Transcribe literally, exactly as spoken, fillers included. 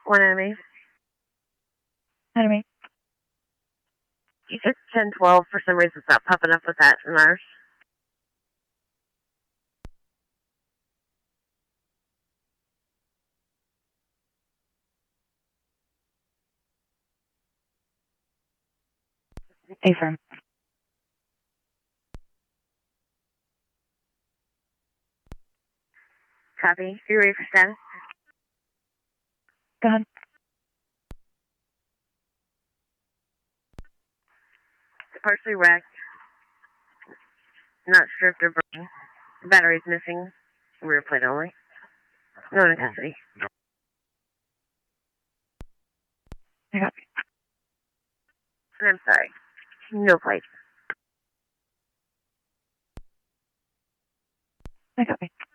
One enemy. Enemy. It's ten twelve. For some reason, it's not popping up with that in ours. A-firm. Copy. You ready for status? Go ahead. It's partially wrecked. Not sure if they're burning. The battery's missing. Rear plate only. No one in custody. I copy. I'm sorry. No plate. I copy.